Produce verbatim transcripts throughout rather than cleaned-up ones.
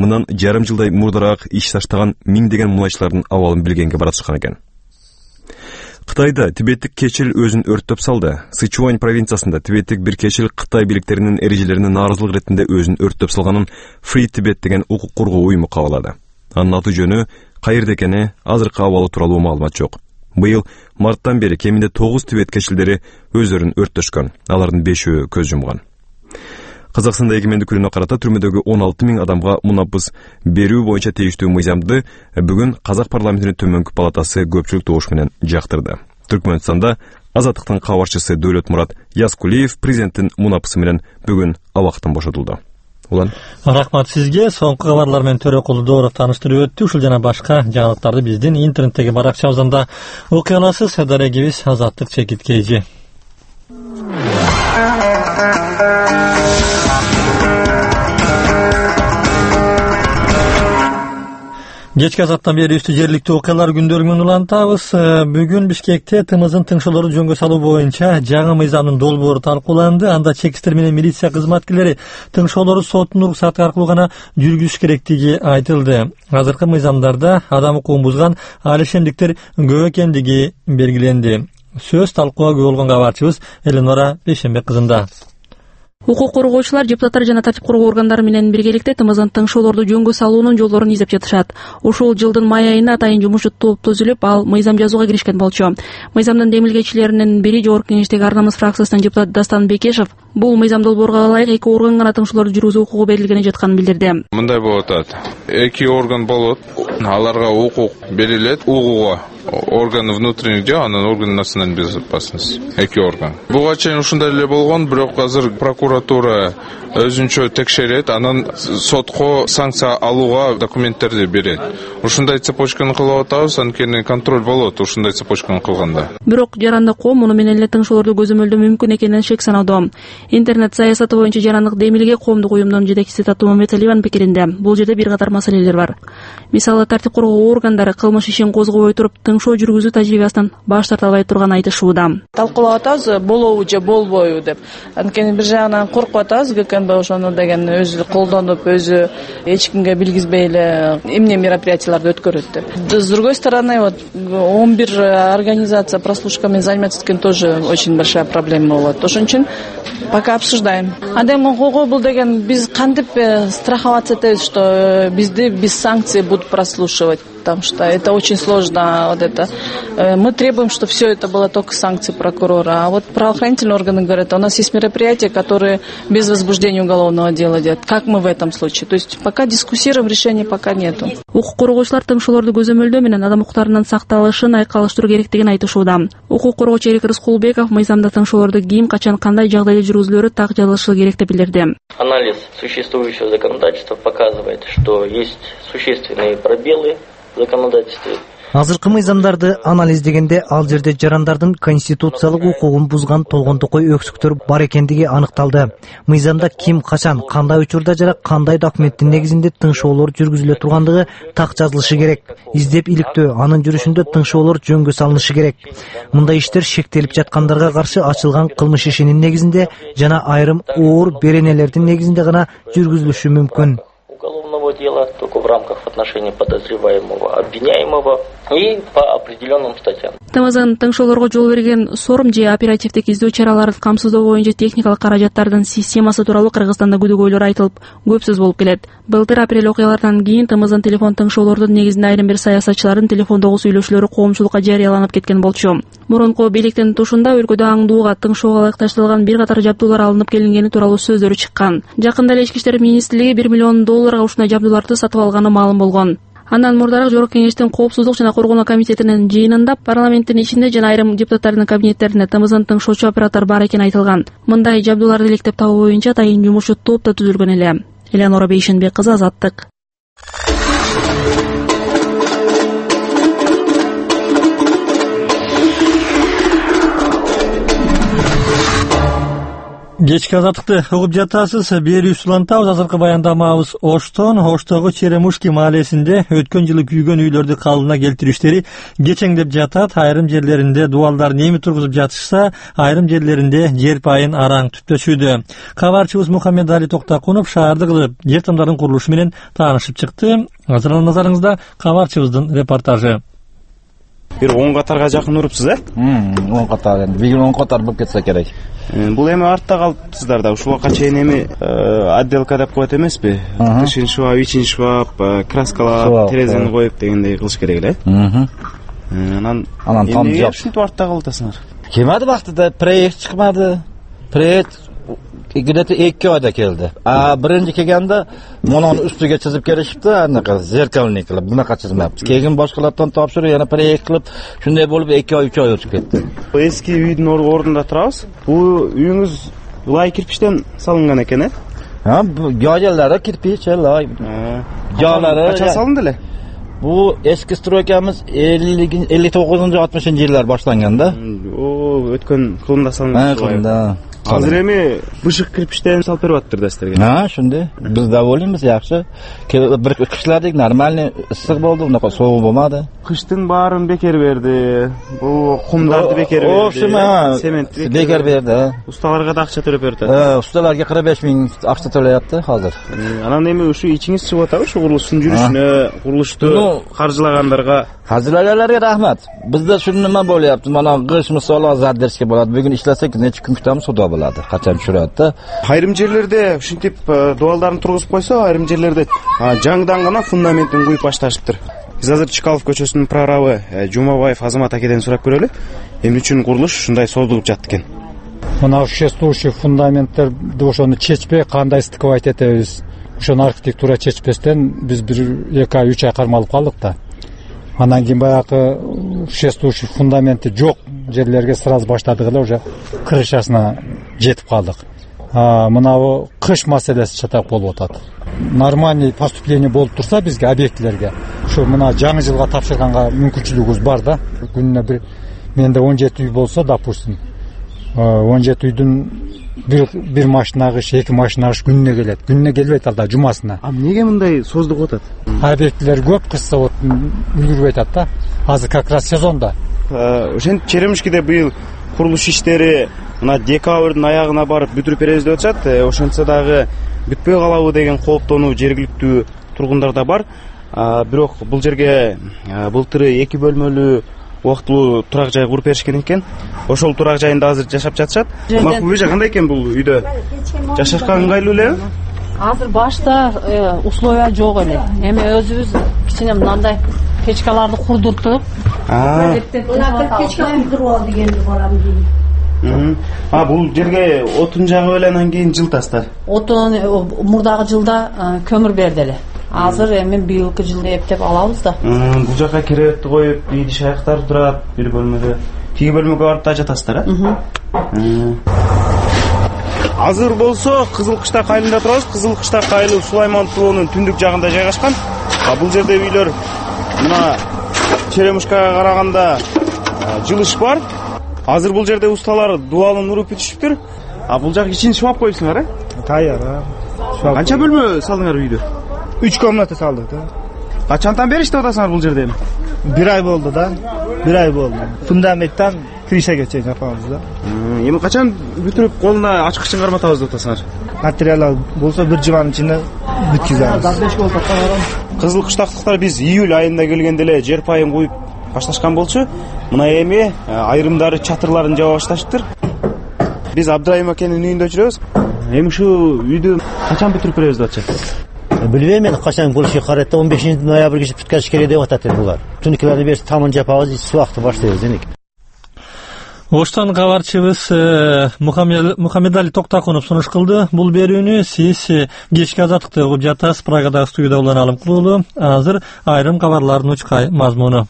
мындан жарым жылдай мурдараак иш таштаган миңдеген мулайчылардын абалын билгенге баратышкан экен. Кытайда тибеттик кечил өзүн өрттөп салды. Сычуань провинциясында тибеттик бир кечил Кытай бийликтеринин эрежелерине нааразылык ретинде өзүн өрттөп салганын Free Tibet деген укук коргоо уюму кабылады. Анын аты жөнү, кайерде экени, азыркы абалы тууралуу маалымат жок. Быйыл марттан бери кеминде тогуз тибет кечилдери өздөрүн өрттөшкөн. Алардын бешөө көз жумган. Казакстанда эгемендик күнүнө карата түрмөдөгү он алты миң адамга мунапыс берүү боюнча тийиштүү мыйзамды бүгүн Казак парламентинин төмөнкү палатасы көпчүлүк добуш менен жактырды. Түркмөнстанда Азаттыктын кабарчысы Дөөлөтмурат Яскулиев президенттин мунапысы менен бүгүн абактан бошотулду. Улан. Рахмат сизге. Соңку кабарлар менен Төрөкулу Дооров тааныштырып өттү. Ушул жана башка жаңылыктарды биздин интернеттеги баракчабыздан окуй аласыз. Дарегибиз Азаттык чекиткейжи. Кечки азаттан бери үстү жергиликтүү окуялар күндөрүн улантабыз. Бүгүн Бишкекте тымыздын тыңшоолору жөнгө салуу боюнча жаңы мыйзамдын долбоору талкууланды. Анда чекистер менен милиция кызматкерлери тыңшоолору соттун уруксаты аркылуу гана жүргүзүш керектиги айтылды. Азыркы мыйзамдарда адам укугун бузган алишендиктер көп экендиги белгиленди. Сөз талкууга көп болгон кабарчыбыз Эленора Бейшенбек кызында. Укук коргоочулар, депутаттар жана тартип коргоо органдары менен биргеликте тымыздын тыңшоолорду жөнгө салуунун жолдорун издеп жатышат. Ушул жылдын май айында атайын жумушчу топ түзүлүп, ал мыйзам жазууга киришкен болчу. Мыйзамдын демилгечилеринин бири Жогорку Кеңештеги Ар-намыс фракциясынын депутаты Дастан Бекешев бул мыйзам долбоорго ылайык эки орган гана тыңшоолорду жүргүзүү укугу берилгени жатканын билдирди. Мындай болот атат. Эки орган болот. Аларга укук берилет, угууга орган внутренних дел, анан орган национальной безопасности. Эки орган. Буга чейин ушундай эле болгон, бирок азыр прокуратура өзүнчө текшерет, анан сотко санкция алууга документтерди берет. Ушундай цепочканы кылып атабыз, анткени контроль болот ушундай цепочканы кылганда. Бирок жарандык ком муну менен эле тыңшоолорду көзөмөлдөө мүмкүн экенин шек саноодо. Интернет саясаты боюнча жарандык демилге коомдук уюмдун жетекчиси Татуу Мамедалиеванын пикиринде бул жерде бир катар маселелер бар. Мисалы, тартип коргоо органдары кылмыш ишин козгобой туруп тыңшоо жүргүзүү тажрыйбасынан баш тарта албай турганын айтышууда. Талкуулап атабыз, болобу же болбойбу деп. Анткени бир жагынан коркуп атабыз, ГКНБ ошону деген өзү колдонуп, өзү эч кимге билгизбей эле эмне мероприятияларды өткөрөт деп. С другой стороны, вот он бир организация прослушками занимается, экен тоже очень большая проблема болот. Ошон үчүн пока обсуждаем. Адам укугу бул деген биз кантип страховаться этебиз, что бизди без санкций будут прослушивать, потому что это очень сложно. Вот это. Мы требуем, чтобы все это было только санкции прокурора. А вот правоохранительные органы говорят, у нас есть мероприятия, которые без возбуждения уголовного дела делают. Как мы в этом случае? То есть пока дискуссируем, решения пока нету. Укук коргоочулар тыңшоолорду көзөмөлдөө менен адам укуктарынын сакталышын айкалыштыруу керектигин айтышууда. Укук коргоочу Эрик Рыскулбеков мыйзамда тыңшоолорду ким, качан, кандай жагдайда жүргүзүлөрү так жазылышы керек деп билдирди. Анализ существующего законодательства показывает, что есть существенные пробелы в законодательстве. Азыркы мыйзамдарды анализдегенде ал жерде жарандардын конституциялык укугун бузган толгондокой өксүктөр бар экендиги аныкталды. Мыйзамда ким, качан, кандай учурда жана кандай документтин негизинде тыңшоолор жүргүзүлө тургандыгы так жазылышы керек. Издеп иликтөө, анын жүрүшүндө тыңшоолор жөнгө салынышы керек. Мындай иштер шектелип жаткандарга каршы ачылган кылмыш ишинин негизинде жана айрым оор беренелердин негизинде гана жүргүзүлүшү мүмкүн. Дела только в рамках отношений подозреваемого, обвиняемого и по определенным статьям. Тымыздын тыңшоолорго жол берген сорум же оперативдик издөө чараларын камсыздоо боюнча техникалык каражаттардын системасы тууралуу Кыргызстанда күдөгөйлөр айтылып, көп сөз болуп келет. Былтыр апрель окуялардан кийин тымыздын телефон тыңшоолордун негизинде айрым бир саясатчылардын телефондогу сүйлөшүүлөрү коомчулукка жарыяланып кеткен болчу. Мурунку бийликтин тушунда өлкөдө аңдууга тыңшоого ылайыкташтырылган бир катар жабдуулар алынып келингени тууралуу сөздөрү чыккан. Жакында эле Ички иштер министрлиги бир миллион долларга ушундай жабдууларды сатып алганы маалым болгон. Андан мурдараак Жогорку Кеңештин коопсуздук жана коргонуу комитетинин жыйынында парламенттин ичинде жана айрым депутаттардын кабинеттеринде тымыздын тыңшоочу оператор бар экени айтылган. Мындай жабдууларды иликтеп табуу боюнча атайын жумушчу топ да түзүлгөн эле. Эленора Бейшенбек кызы, Азаттык. Кечки азаттыкты угуп жатасыз. Бери улантабыз. Азыркы баяндамабыз Оштон. Оштогу Черемушки маалесинде өткөн жылы күйгөн үйлөрдү калыбына келтирүү иштери кечеңдеп жатат. Айрым жерлеринде дубалдар эми тургузуп жатышса, айрым жерлеринде жер пайын араң түптөшүүдө. Кабарчыбыз Мухаммедали Токтакунов шаардык жер тымдардын курулушу менен таанышып чыкты. Азыр назарыңызда кабарчыбыздын репортажы. Бир он катарга жакын урупсуз, э? он катар, эми бир он катар болуп кетсе керек. Бул эми артта калыптсыздар да. Ушуга чейин эми отделка деп коет эмеспи? Тышын шваб, ичин шваб, краскалап, терезени коюп дегендей кылыш керек эле. Анан анан там жап. Ушинтип артта калып Келмedi вактыда, проект чыкмады. Проект где-то эки айда келди. А биринчи келгенде мунун үстүгө чызып келишипти, анака зеркальный кылып, бунака чызмапты. Кийин башкалардан тапшырып, yana проект кылып, шундай болуп эки ай, үч ай өтүп кетти. Эски үйдүн ордунда турабыз. Бул үйүңүз лай кирпичтен салынган экен, э? Ha, joylari kirpich, lay. Joylari qachon salindi эле? Bu eski stroykamiz ellik to'qqizinchi oltmishinchi yillar boshlanganda. O, o'tgan qurumda salıngan. Ha, qurumda. Hozir эми бышык кирпичтен салып берип атыптыр да силерге. Ha, shunday. Biz davolaymiz, yaxshi. Bir qishladik, нормальный, issiq bo'ldi, unaqa sovuq bo'lmadi. Qishtın baарын bekер berdi. Bu qumdарды bekер berdi. O'shima, sement bekер berdi. Ustalarga da акча төлөп berdi. Ha, ustalarga qirq besh ming акча төлөйapti hozir. Анан эми ушу ичиңиз чыгып атабы, ушу курулуштун жүрүшүнө, курулушту каржылагандарга. Каржылагандарга рахмат. Bizda shu nima bo'lyapti? Mana qish misol zaddirishga bo'ladi. Bugun ishlasak, necha kun kutamiz, xudo biladi. Qachon tushiradi. Ayrim жерлерде ушинтип дуалдарын тургузуп койсо, айрым жерлерде жаңыдан гана фундаментин куюп башташыптыр. Биз азыр Чкалов көчөсүнүн прорабы Жумабаев Азамат акеден сурап көрөлү. Эмне үчүн курулуш ушундай созулуп жатты экен? Мына существующий фундаменттерди ошону чечпей кандай стыковать этебиз? Ошону архитектура чечпестен биз бир эки ай, үч ай кармалып калдык да. Анан кийин баягы существующий фундаменти жок жерлерге сразу баштадык эле, уже крышасына жетип калдык. Мына кыш маселеси чатак болуп атат. Нормальный поступление болуп турса бизге объектилерге, ушу мына жаңы жылга тапшырганга мүмкүнчүлүгүбүз бар да. Күнүнө бир менде он жети үй болсо, допустим, он жети үйдүн бир бир машина кыш, эки машина кыш күнүнө келет. Күнүнө келбейт алда, жумасына. А эмнеге мындай создук атат? Объектилер көп, кышса вот үлгүрбөй атат да. Азыр как раз сезонда. Ошентип Черемушкиде быйыл курулуш иштери мына декабрдын аягына барып бүтүрүп беребиз деп атышат. Ошентсе дагы бүтпөй калабы деген кооптонуу жергиликтүү тургундарда бар. Бирок бул жерге былтыры эки бөлмөлүү убактылуу турак жай куруп беришкен экен. Ошол турак жайында азыр жашап жатышат. Макбубежа, кандай экен бул үйдө? Жашашка ыңгайлуу эле? Азыр башта условия жок эле. Эми өзүбүз кичине мындай печкаларды курдуртуп. А, печка курдуруп ал дегенди барам дейм. А, бул жерге отун жагып эле анан кийин жылтасыздар. Отун мурдагы жылда көмүр берди эле. Азыр эми быйылкы жылда эптеп алабыз да. Бул жака керебетти коюп, ийдиш аяктар турат бир бөлмөдө. Тиги бөлмөгө барып да жатасыздар, э? Азыр болсо Кызыл Кыштак айылында турабыз. Кызыл Кыштак айылы Сулайман тоонун түндүк жагында жайгашкан. А бул жерде үйлөр мына Черемушкага караганда жылыш бар. Азыр бул жерде усталар дубалын уруп бүтүшүптүр. А бул жак ичин шваб коюпсуңар, э? Таяр, а. Канча бөлмө салдыңар үйдө? үч комната салдык да. Качантан бери иштеп атасыңар бул жерде? бир ай болду да. бир ай болду. Фундаменттен крышага чейин жапабыз да. Эми качан бүтүрүп колуна ачкычын карматабыз деп атасыңар? Материал болсо бир жуманын ичинде бүткүзөбүз. Кызыл Кыштактыктар биз июль айында келгенде эле жер пайын коюп башташкан болчу. Мына эми айрымдары чатырларын жаба башташыптыр. Биз Абдрайым акенин үйүндө жүрөбүз. Эми ушу үйдү качан бүтүрүп беребиз деп атышат? Bilmem men kaçan buluşu karette on beşinci noyabr geçip tutkaç kere de vatat bular. Tünükleri bir tamam japağız su vakti başlıyoruz dedik. Оштон кабарчыбыз Мухаммедали Токтакунов сунуш кылды. Бул берүүнү сиз кечки азаттыкты угуп жатасыз. Прагадагы студияда уланалым кылуулу. Азыр айрым кабарлардын учкай мазмуну.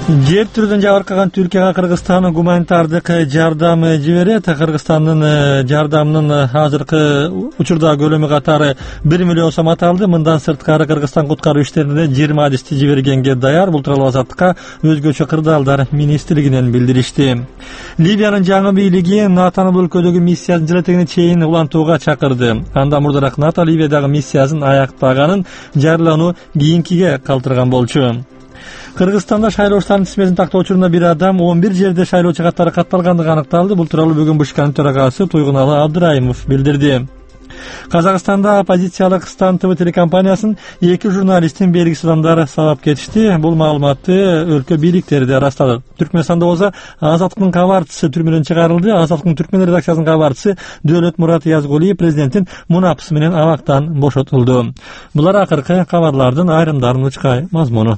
Жер түрдөн жабыркаган Түркияга Кыргызстан гуманитардык жардам жиберет. Кыргызстандын жардамынын азыркы учурда көлөмү катары бир миллион сом аталды. Мындан сырткары Кыргызстан куткаруу иштерине жыйырма адисти жибергенге даяр. Бул тууралуу Азаттыкка өзгөчө кырдаалдар министрлигинен билдиришти. Ливиянын жаңы бийлиги НАТОнун өлкөдөгү миссиясын жылетегине чейин улантууга чакырды. Анда мурдараак НАТО Ливиядагы миссиясын аяктаганын жарыялануу кийинкиге калтырган болчу. Кыргызстанда шайлоочулардын тизмесин тактоочу бир адам он бир жерде шайлоочу каттары катталгандыгы аныкталды. Бул тууралуу бүгүн БШКнын төрагасы Туйгуналы Абдырайымов билдирди. Казакстанда оппозициялык Стан ТВ телекомпаниясын эки журналистин белгисиз адамдар сабап кетишти. Бул маалыматты өлкө бийликтери да ырастады. Түркмөнстанда болсо Азаттыктын кабарчысы түрмөдөн чыгарылды. Азаттыктын Түркмөн редакциясынын кабарчысы Дөөлөт Мурат Язгулиев президенттин мунапысы менен абактан бошотулду. Булар акыркы кабарлардын айрымдарынын ычкай мазмуну.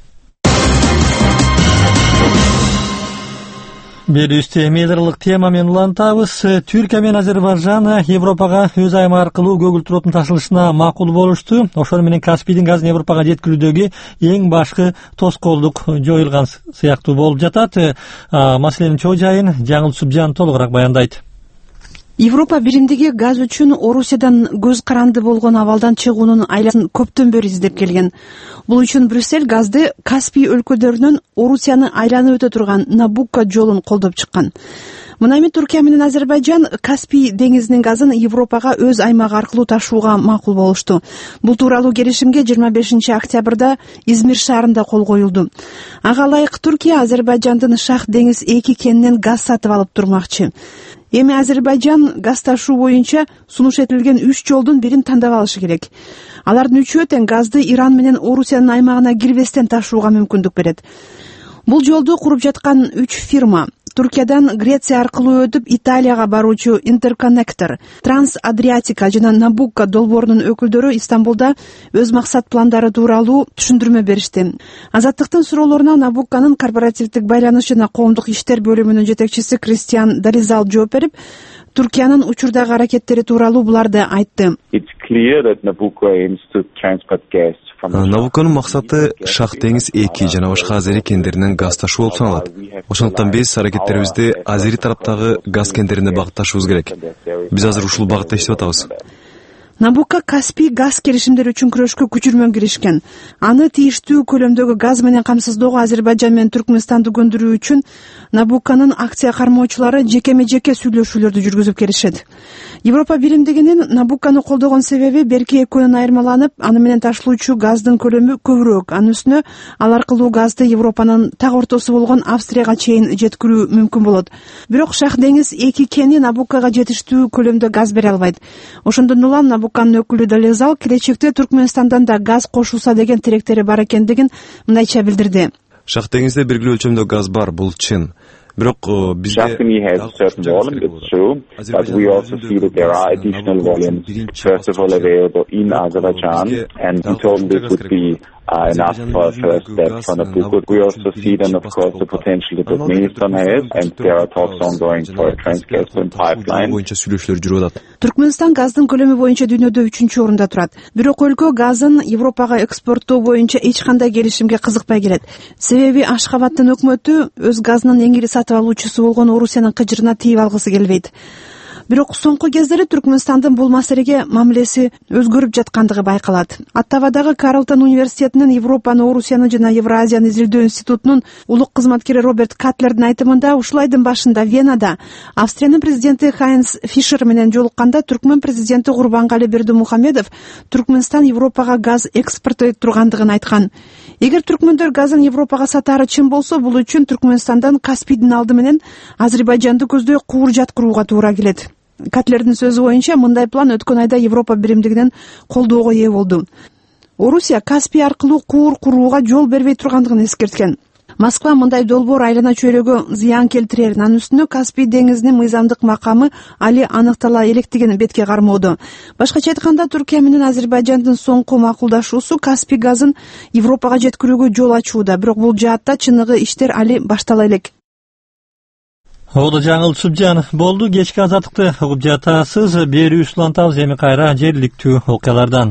Берүүстө медиалык тема менен улантабыз. Түркия менен Азербайжан Европага өз айымы аркылуу көгүлтүрөтүн ташылышына макул болушту. Ошол менен Каспийдин газын Европага жеткирүүдөгү эң башкы тоскоолдук жоюлган сыяктуу болуп жатат. Маселенин чоо жайын Жаңыл Субжан толугураак баяндайт. Европа биримдиги газ үчүн Орусиядан көз каранды болгон абалдан чыгуунун айласын көптөн бери издеп келген. Бул үчүн Брюссель газды Каспий өлкөлөрүнөн Орусияны айланып өтө турган Набукко жолун колдоп чыккан. Мына эми Түркия менен Азербайжан Каспий деңизинин газын Европага өз аймагы аркылуу ташууга макул болушту. Бул тууралуу келишимге жыйырма бешинчи октябрда Измир шаарында кол коюлду. Ага ылайык Түркия Азербайжандын Шах деңиз эки кенинен газ сатып алып турмакчы. Эми Азербайжан газ ташуу боюнча сунуш этилген үч жолдун бирин тандап алышы керек. Алардын үчөө тең газды Иран менен Орусиянын аймагына кирбестен ташууга мүмкүндүк берет. Бул жолду куруп жаткан үч фирма Туркиядан Греция аркылуу өтүп Италияга баруучу Интерконнектор, Транс-Адриатика жана Набукко долбоорунун өкүлдөрү Истамбулда өз максат пландары тууралуу түшүндүрмө беришти. Азаттыктын суроолоруна Набукконун корпоративдик байланыш жана коомдук иштер бөлүмүнүн жетекчиси Кристиан Даризал жооп берип, Туркиянын учурдагы аракеттери тууралуу буларды айтты. Набукконун максаты Шах деңиз эки жана башка Азери кендеринен газ ташуу болуп саналат. Ошондуктан биз аракеттерибизди Азери тараптагы газ кендерине багытташыбыз керек. Биз азыр ушул багытта иштеп атабыз. Набукко Каспий газ келишимдери үчүн күрөшкө күчүрмөн киришкен. Аны тийиштүү көлөмдөгү газ менен камсыздоого Азербайжан менен Түркмөнстанды көндүрүү үчүн Набукконун акция кармоочулары жекеме-жеке сүйлөшүүлөрдү жүргүзүп келишет. Европа биримдигинин Набуккону колдогон себеби берки экөөнүн айырмаланып, аны менен ташылуучу газдын көлөмү көбүрөөк. Анын үстүнө ал аркылуу газды Европанын так ортосу болгон Австрияга чейин жеткирүү мүмкүн болот. Бирок Шах деңиз эки кени Набуккого жетиштүү көлөмдө газ бере албайт. Ошондон улам Набукконун өкүлү Далезал келечекте Түркмөнстандан да газ кошулса деген тилектери бар экендигин мындайча билдирди. Шах деңизде белгилүү өлчөмдө газ бар, бул чын. Бирок бизде Uh, enough for a first step for Nabucco. We also see then, of course, the potential that Turkmenistan has, and there are talks ongoing for a Trans-Caspian pipeline. Түркмөнстан газдын көлөмү боюнча дүйнөдө үчүнчү орунда турат. Бирок өлкө газын Европага экспорттоо боюнча эч кандай келишимге кызыкпай келет. Себеби Ашхабадтын өкмөтү өз газынын эң ири сатып алуучусу болгон Орусиянын кыжырына тийип алгысы келбейт. Бирок соңку кездери Түркмөнстандын бул маселеге мамилеси өзгөрүп жаткандыгы байкалат. Оттавадагы Карлтон университетинин Европаны, Орусияны жана Евразияны изилдөө институтунун улук кызматкери Роберт Катлердин айтымында ушул айдын башында Венада Австриянын президенти Хайнц Фишер менен жолукканда Түркмөн президенти Курбангали Бердимухамедов Түркмөнстан Европага газ экспорттой тургандыгын айткан. Эгер түркмөндөр газын Европага сатаары чын болсо, бул үчүн Түркмөнстандан Каспийдин алды менен Азербайжанды көздөй куур жаткырууга туура келет. Катлердин сөзү боюнча мындай план өткөн айда Европа биримдигинен колдоого ээ болду. Орусия Каспий аркылуу куур курууга жол бербей тургандыгын эскерткен. Москва мындай долбоор айлана чөйрөгө зыян келтирерин, анын үстүнө Каспий деңизинин мыйзамдык макамы али аныктала электигин бетке кармоодо. Башкача айтканда, Түркия менен Азербайжандын соңку макулдашуусу Каспий газын Европага жеткирүүгө жол ачууда, бирок бул жаатта чыныгы иштер али баштала элек. Ода Жаңыл Субжанов болду. Кечки азаттыкты угуп жатасыз. Берүү улантабыз эми кайра жергиликтүү окуялардан.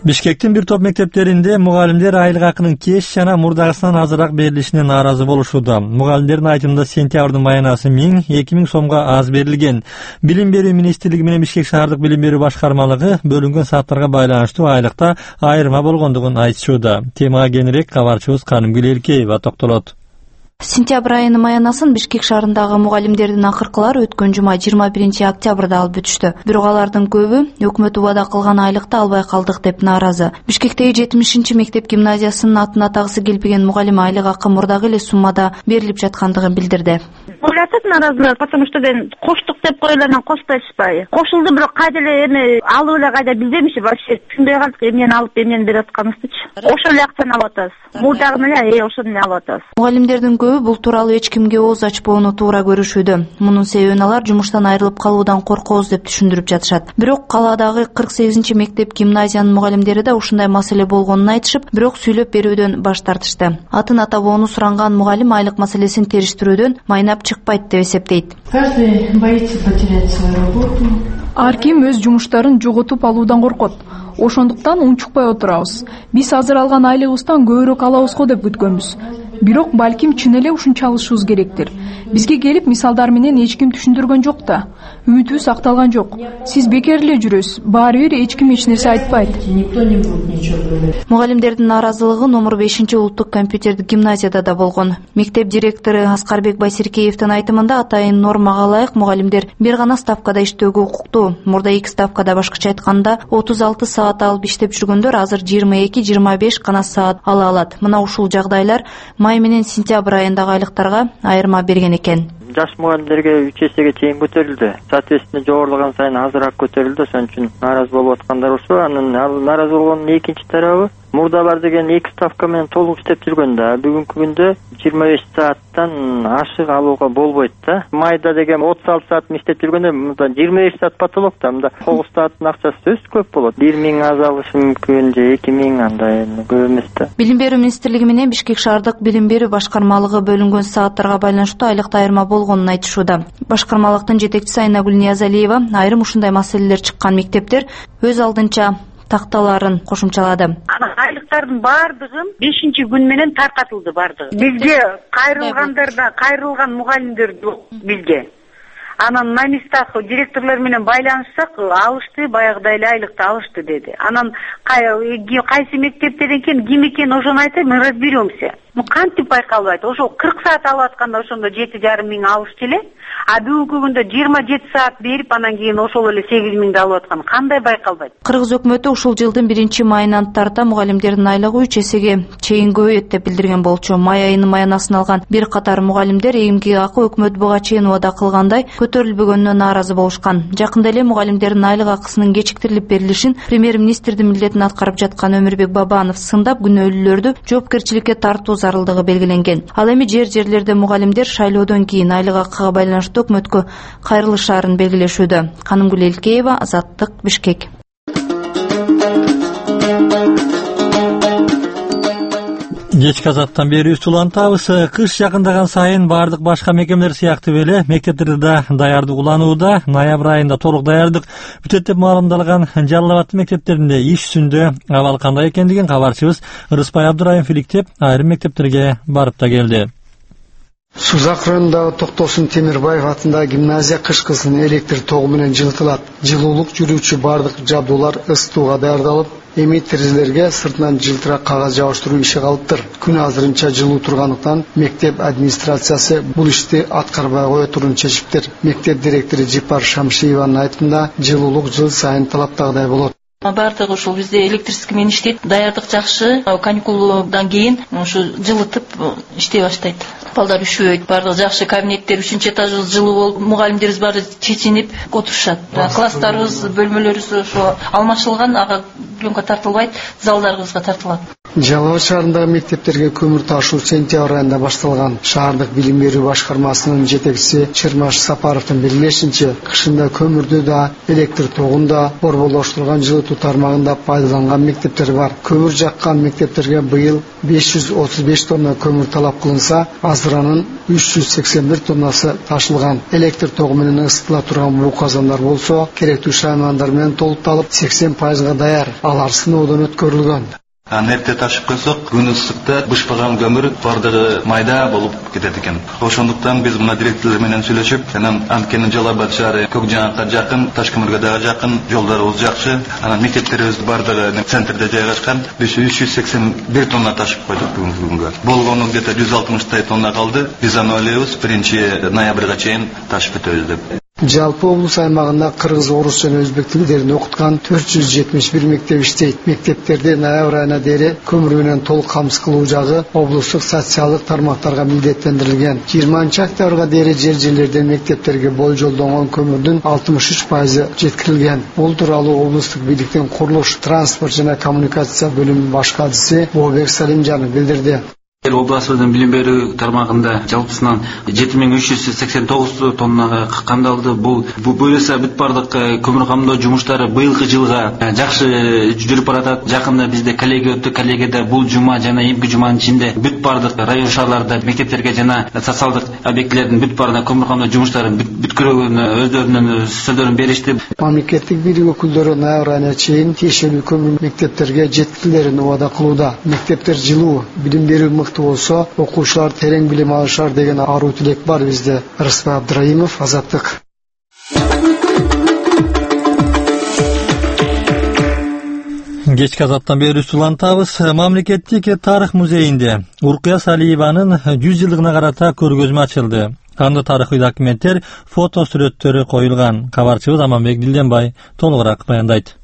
Бишкектин бир топ мектептеринде мугалимдер айлык акынын кеч жана мурдагысынан азыраак берилишине нааразы болушууда. Мугалимдердин айтымында сентябрдын маянасы миң эки миң сомго аз берилген. Билим берүү министрлиги менен Бишкек шаардык билим берүү башкармалыгы бөлүнгөн сааттарга байланыштуу айлыкта айырма болгондугун айтышууда. Темага кененирээк кабарчыбыз Канымгүл Элкеева токтолот. Сентябрь айынын маянасын Бишкек шаарындагы мугалимдердин акыркылары өткөн жума жыйырма биринчи октябрда алып бүтүштү. Бирок алардын көбү өкмөт убада кылган айлыкты албай калдык деп нааразы. Бишкектеги жетимишинчи мектеп гимназиясынын атын атагысы келбеген мугалим айлык акы мурдагы эле суммада берилип жаткандыгын билдирди. Ойлатат нааразылар, потому что ден коштук деп койлардан кошпайсызбы? Кошулду, бирок кайда эле эми алып эле кайда билбейминчи, вообще түшүнбөй калдык, эмнени алып эмнени берип атканыбызды. Ошол эле акчаны алып атабыз. Мурдагы эле ошону эле алып атабыз. Мугалимдердин көбү бул тууралуу эч кимге ооз ачпоону туура көрүшүүдө. Мунун себебин алар жумуштан айрылып калуудан коркобуз деп түшүндүрүп жатышат. Бирок калаадагы кырк сегизинчи мектеп гимназиянын мугалимдери да ушундай маселе болгонун айтышып, бирок сүйлөп берүүдөн баш тартышты. Атын атабоону суранган мугалим айлык маселесин териштирүүдөн майнап чыкпайт деп эсептейт. Каждый боится потерять свою работу. Ар ким өз жумуштарын жоготуп алуудан коркот. Ошондуктан унчукпай отурабыз. Биз азыр алган айлыгыбыздан көбүрөөк алабыз го деп күткөнбүз. Бирок балким чын эле ушунча алышыбыз керектир. Бизге келип мисалдар менен эч ким түшүндүргөн жок да. Үмүтүбүз акталган жок. Сиз бекер эле жүрөсүз. Баары бир эч ким эч нерсе айтпайт. Никто не будет ничего говорить. Мугалимдердин нааразылыгы номер бешинчи улуттук компьютердик гимназияда да болгон. Мектеп директору Аскарбек Байсеркеевдин айтымында атайын нормага ылайык мугалимдер бир гана ставкада иштөөгө укуктуу. Мурда эки ставкада, башкача айтканда отуз алты саат алып иштеп жүргөндөр азыр жыйырма эки жыйырма беш гана саат ала алат. Мына ушул жагдайлар май менен сентябрь айындагы айлыктарга айырма берген экен. Жаш мугалимдерге үч эсеге чейин көтөрүлдү. Соответственно, жогорулган сайын азыраак көтөрүлдү. Ошон үчүн нааразы болуп аткандар ошо. Анын нааразы болгондун экинчи тарабы, мурдалар деген эки ставка менен толук иштеп жүргөн да. Бүгүнкү күндө жыйырма беш сааттан ашык алууга болбойт да. Майда деген отуз алты саат иштеп жүргөндө мында жыйырма беш саат потолок да. Мында тогуз сааттын акчасы өз көп болот. бир миң аз алышы мүмкүн же эки миң, андай көп эмес да. Билим берүү министрлиги менен Бишкек шаардык билим берүү башкармалыгы бөлүнгөн сааттарга байланыштуу айлыкта айырма болгонун айтышууда. Башкармалыктын жетекчиси Айнагүл Ниязалиева айрым ушундай маселелер чыккан мектептер өз алдынча такталарын кошумчалады. Айлыктардын баардыгын бешинчи күн менен таркатылды баардыгы. Бизге кайрылгандарда кайрылган мугалимдер жок бизге. Анан на местах директорлор менен байланышсак, алышты, баягыдай эле айлыкты алышты деди. Анан кайсы мектептен экен, ким экен ошону айтайын, мы разберемся. Ну кантип байкалбайт. Ошо кырк саат алып атканда ошондо жети жарым миң алышчу эле. А бүгүнкү күндө жыйырма жети саат берип, анан кийин ошол эле сегиз миңди алып аткан. Кандай байкалбайт? Кыргыз өкмөтү ушул жылдын биринчи майынан тарта мугалимдердин айлыгы үч эсеге чейин көбөйөт деп билдирген болчу. Май айынын маянасын алган бир катар мугалимдер эмгек акы өкмөт буга чейин убада кылгандай көтөрүлбөгөнүнө нааразы болушкан. Жакында эле мугалимдердин айлык акысынын кечиктирилип берилишин премьер-министрдин милдетин аткарып жаткан Өмүрбек Бабанов сындап, күнөөлүүлөрдү жоопкерчиликке тартуу зарылдыгы белгиленген. Ал эми жер-жерлерде мугалимдер шайлоодон кийин айлык акыга байланыштуу өкмөткө кайрылышаарын белгилешүүдө. Канымгүл Элкеева, Азаттык, Бишкек. Кечки азаттан берүүбүздү улантабыз. Кыш жакындаган сайын бардык башка мекемелер сыяктуу эле мектептерде да даярдык уланууда. Ноябрь айында толук даярдык бүтөт деп маалымдалган Жалал Абад мектептеринде иш үстүндө. Абал кандай экендигин кабарчыбыз Рыспай Абдыраимов иликтеп, айрым мектептерге барып да келди. Сузак районундагы Токтосун Темирбаев атындагы гимназия кышкысын электр тогу менен жылытылат. Жылуулук жүрүүчү бардык жабдуулар ысытууга даярдалып, эми терезелерге сыртынан жылтырак кагаз жабыштыруу иши калыптыр. Күн азырынча жылуу тургандыктан мектеп администрациясы бул ишти аткарбай кое турууну чечиптир. Мектеп директору Жипар Шамшиеванын айтымында жылуулук жыл сайын талаптагыдай болот. Бардыгы ушул бизде электрический менен иштейт. Даярдык жакшы. Каникулдан кийин ушу жылытып иштей баштайт. Балдар üşүбөйт, бардыгы жакшы. Кабинеттер үчүнчү этажыбыз жылуу болуп, мугалимдерибиз баары чечинип отурушат. Класстарыбыз, бөлмөлөрүбүз ошо алмашылган, ага пленка тартылбайт, залдарыбызга тартылат. Жалал аш шаарындагы мектептерге көмүр ташуу сентябрь айында башталган. Шаардык билим берүү башкармасынын жетекчиси Чермаш Сапаровдун белгилешинче, кышында көмүрдү да, электр тогун да, борборлоштурулган жылытуу тармагында пайдаланган мектептер бар. Көмүр жаккан мектептерге быйыл беш жүз отуз беш тонна көмүр талап кылынса, азыр анын үч жүз сексен бир тоннасы ташылган. Электр тогу менен ысытыла турган бул казандар болсо, керектүү шаймандар менен толупталып, сексен пайызга даяр. Алар сыноодон өткөрүлгөн. Нефте ташып койсок, күн ысыкта бышпаган көмүр бардыгы майда болуп кетет экен. Ошондуктан биз мына директорлор менен сүйлөшүп, анан анткени Жалал Абад шаары Көк Жаңакка жакын, Ташкөмүргө дагы жакын, жолдорубуз жакшы. Анан мектептерибиз бардыгы центрде жайгашкан. Биз үч жүз сексен бир тонна ташып койдук бүгүнкү күнгө. Болгону где-то жүз алтымыштай тонна калды. Биз аны ойлойбуз, биринчи ноябрга чейин ташып бүтөбүз деп. Жалпы облус аймагында кыргыз, орус жана өзбек тилдерин окуткан төрт жүз жетимиш бир мектеп иштейт. Мектептерде ноябрь айына дейин көмүр менен толук камсыз кылуу жагы облустук социалдык тармактарга милдеттендирилген. жыйырманчы октябрга дейин жер жерлерден мектептерге болжолдонгон көмүрдүн алтымыш үч пайызы жеткирилген. Бул тууралуу облустук бийликтин курулуш, транспорт жана коммуникация бөлүмүнүн баш катчысы Бообек Салимжанов билдирди. Областыбыздын билим берүү тармагында жалпысынан жети миң үч жүз сексен тогуз тоннага камдалды. Бул буюрса бүт бардык көмүр камдоо жумуштары быйылкы жылга жакшы жүрүп баратат. Жакында бизде коллегия өттү. Коллегияда бул жума жана эмки жуманын ичинде бүт бардык район шаарларда мектептерге жана социалдык объектилердин бүт баарына көмүр камдоо жумуштарын бүткүрөгөн өздөрүнүн сөздөрүн беришти. Мамлекеттик бийлик өкүлдөрү ноябрь айына чейин тиешелүү көмүр мектептерге жеткирилерин убада кылууда. Мектептер жылуу, билим берүү болсо, окуучулар терең билим алышар деген аруу тилек бар бизде. Рысбек Абдраимов, Азаттык. Кечки азаттан бери улантабыз. Мамлекеттик тарых музейинде Уркуя Салиеванын жүз жылдыгына карата көргөзмө ачылды. Анда тарыхый документтер, фото сүрөттөрү коюлган. Кабарчыбыз Аманбек Дилденбай толугураак баяндайт.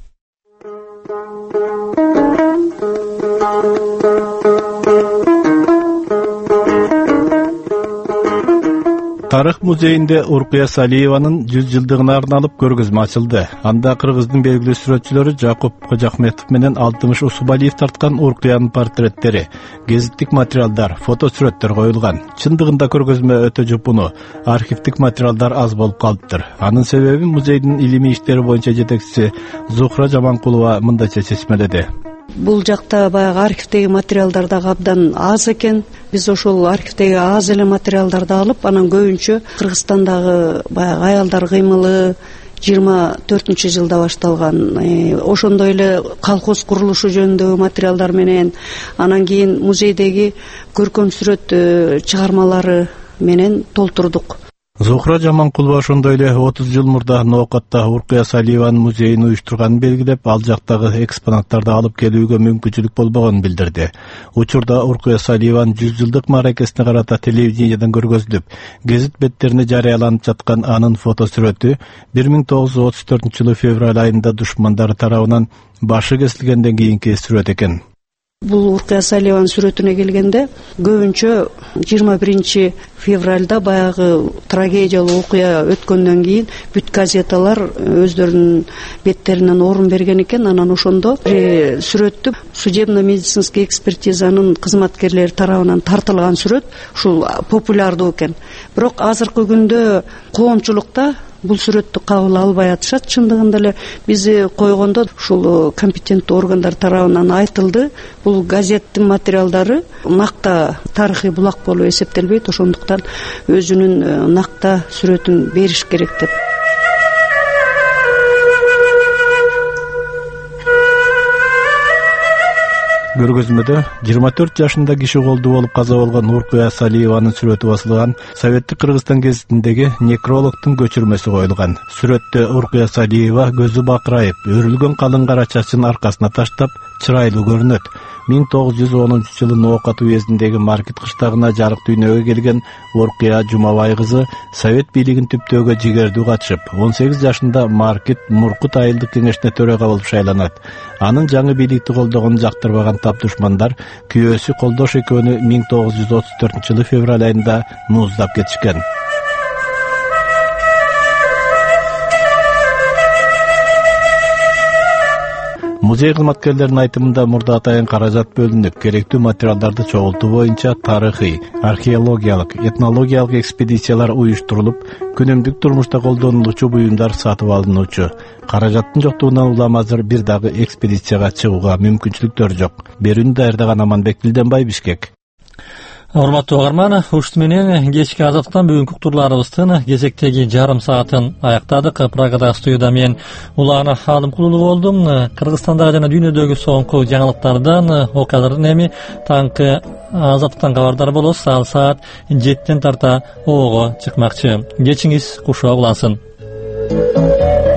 Тарых музейинде Уркуя Салиеванын жүз жылдыгына арналып көргөзмө ачылды. Анда кыргыздын белгилүү сүрөтчүлөрү Жакуп Кожахметов менен Алтымыш Усубалиев тарткан Уркуянын портреттери, гезиттик материалдар, фото сүрөттөр коюлган. Чындыгында көргөзмө өтө жупуну, архивдик материалдар аз болуп калыптыр. Анын себеби музейдин илимий иштери боюнча жетекчиси Зухра Жаманкулова мындайча чечмеледи. Бул жакта баягы архивдеги материалдар да абдан аз экен. Биз ошол архивдеги аз эле материалдарды алып, анан көбүнчө Кыргызстандагы баягы аялдар кыймылы жыйырма төртүнчү жылда башталган, ошондой эле колхоз курулушу жөнүндөгү материалдар менен, анан кийин музейдеги көркөм сүрөт чыгармалары менен толтурдук. Зухра Жаманкулова ошондой эле отуз жыл мурда Ноокатта Уркуя Салиеванын музейин уюштурганын белгилеп, ал жактагы экспонаттарды алып келүүгө мүмкүнчүлүк болбогонун билдирди. Учурда Уркуя Салиеванын жүз жылдык мааракесине карата телевидениеден көргөзүлүп, гезит беттерине жарыяланып жаткан анын фото сүрөтү бир миң тогуз жүз отуз төртүнчү жылы февраль айында душмандары тарабынан башы кесилгенден кийинки сүрөт экен. Бул Уркуя Салиеванын сүрөтүнө келгенде көбүнчө жыйырма биринчи февралда баягы трагедиялуу окуя өткөндөн кийин бүт газеталар өздөрүнүн беттеринен орун берген экен. Анан ошондо сүрөттү судебно-медицинский экспертизанын кызматкерлери тарабынан тартылган сүрөт ушул популярдуу экен. Бирок азыркы күндө коомчулукта бул сүрөттү кабыл албай атышат. Чындыгында эле бизи койгондо ушул компетенттүү органдар тарабынан айтылды. Бул газеттин материалдары накта тарыхый булак болуп эсептелбейт. Ошондуктан өзүнүн накта сүрөтүн бериш керек деп. Көргөзмөдө жыйырма төрт жашында киши колду болуп каза болгон Уркуя Салиеванын сүрөтү басылган Советтик Кыргызстан гезитиндеги некрологдун көчүрмөсү коюлган. Сүрөттө Уркуя Салиева көзү бакырайып, өрүлгөн калың кара чачын аркасына таштап, чырайлуу көрүнөт. миң тогуз жүз онунчу жылы Ноокат уездиндеги Маркет кыштагына жарык дүйнөгө келген Уркуя Жумабай кызы Совет бийлигин түптөөгө жигердүү катышып, он сегиз жашында Маркет Муркут айылдык кеңешине төрага болуп шайланат. Анын жаңы бийликти колдогонун жактырбаган тап душмандар күйөөсү Колдош экөөнү миң тогуз жүз отуз төртүнчү жылы февраль айында мууздап кетишкен. Музей кызматкерлеринин айтымында мурда атайын каражат бөлүнүп, керектүү материалдарды чогултуу боюнча тарыхый, археологиялык, этнологиялык экспедициялар уюштурулуп, күнүмдүк турмушта колдонулуучу буюмдар сатып алынуучу. Каражаттын жоктугунан улам азыр бир дагы экспедицияга чыгууга мүмкүнчүлүктөр жок. Берүүнү даярдаган Аманбек Билденбай, Бишкек. Урматтуу угарман, ушут менен кечки азаттыктан бүгүнкү уктурларыбыздын кезектеги жарым саатын аяктадык. Прагада студияда мен Улан Алымкулуу болдум. Кыргызстандагы жана дүйнөдөгү соңку жаңылыктардан, окуялардан эми таңкы азаттыктан кабардар болосуз. Ал саат жетиден тарта оого чыкмакчы. Кечиңиз кушоо улансын.